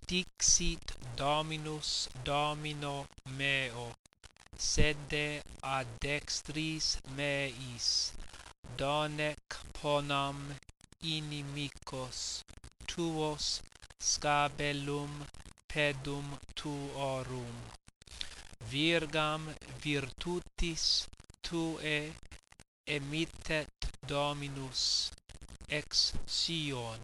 Dixit Dominus Domino meo, sede ad dextris meis, donec ponam inimicos tuos scabellum pedum tuorum. Virgam virtutis tuae emittet Dominus ex Sion,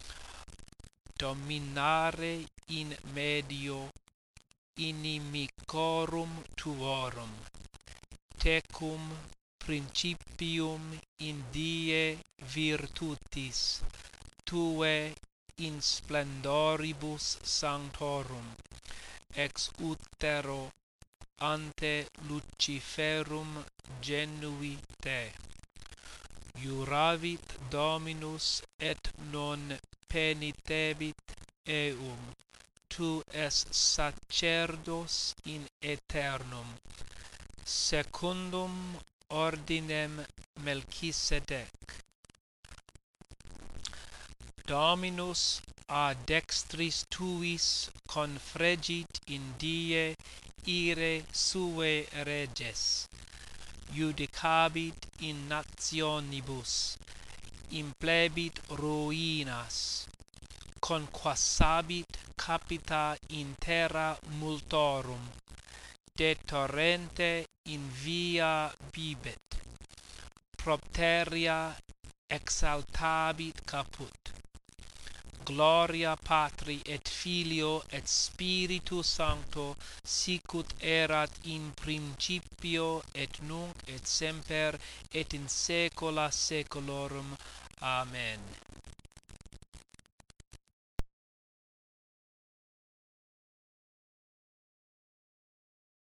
dominare in medio inimicorum tuorum, tecum principium in die virtutis tuae in splendoribus sanctorum, ex utero ante Luciferum genui te. Juravit Dominus et non penitebit eum, tu es sacerdos in aeternum, secundum ordinem Melchisedec. Dominus a dextris tuis confregit in die ire suae reges, judicabit in nationibus, implebit ruinas, conquassabit capita in terra multorum, de torrente in via bibet, propteria exaltabit caput. Gloria Patri et Filio et Spiritu Sancto, sicut erat in principio et nunc et semper et in saecula saeculorum. Amen.